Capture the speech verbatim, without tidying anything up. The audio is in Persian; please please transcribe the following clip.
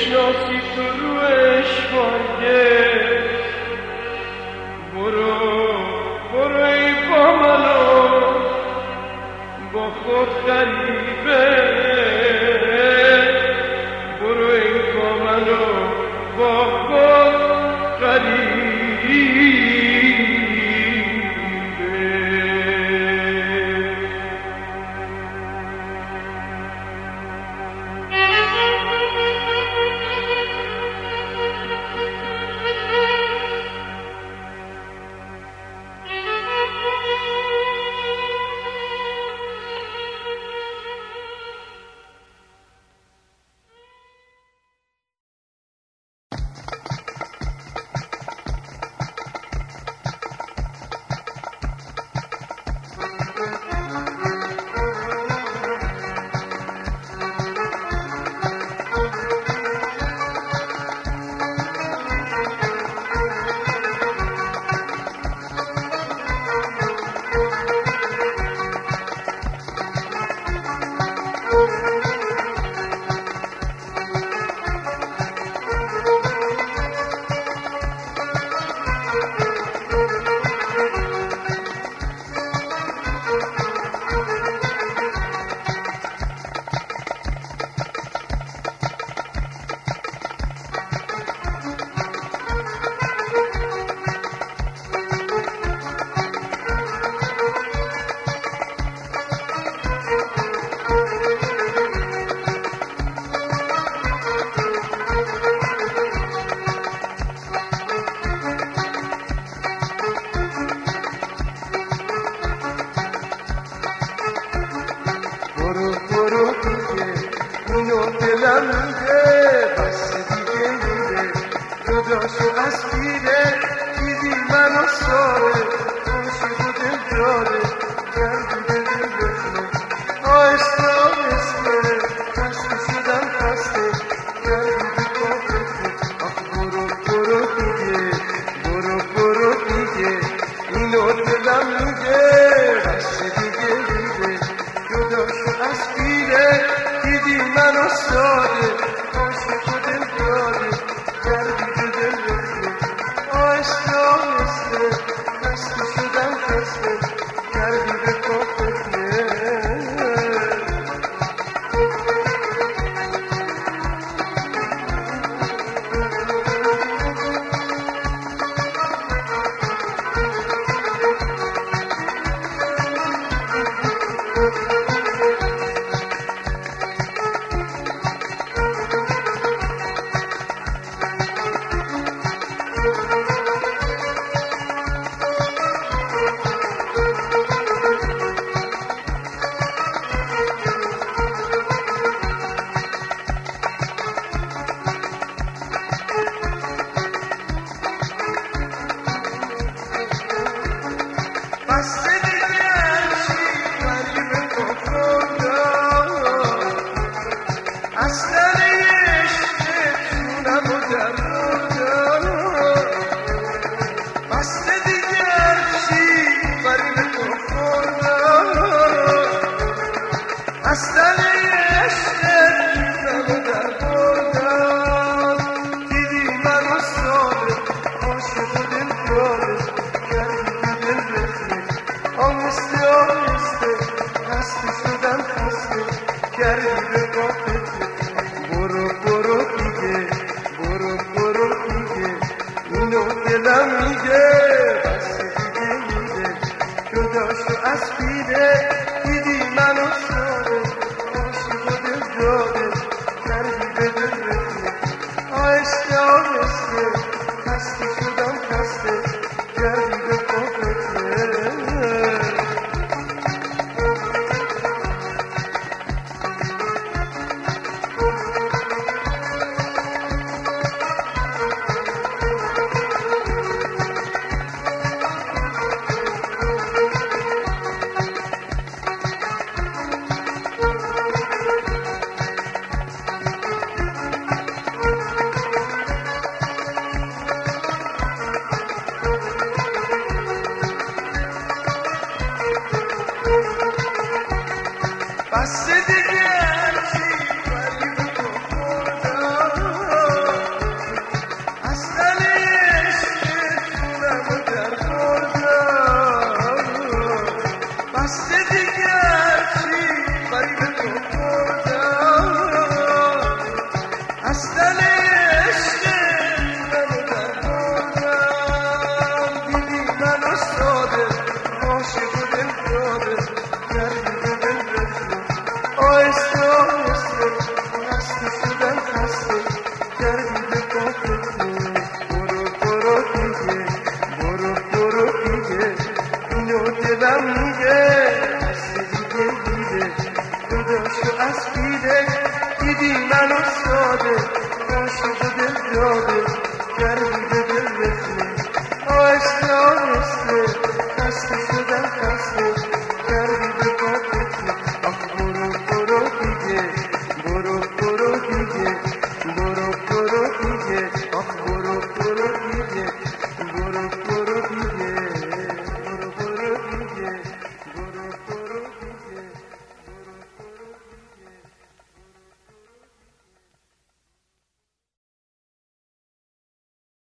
بشناسی تو رو اشواگه برو برو ای با منو با خود غریبه برو ای با منو با خود غریبه بس دیگه هرچی ولی تو خوردم آهسته آهسته خسته شدم خسته کردی به پاکتون برو برو دیگه برو برو دیگه اینو دلم میگه خسته دیگه دیده جداشو از دیده دیدی منو ساده عاشق و دل داده کردی به دل رسونه آهسته آهسته خسته شدم خسته کردی به پاکتون آخ برو برو دیگه برو برو دیگه برو برو دیگه آخ برو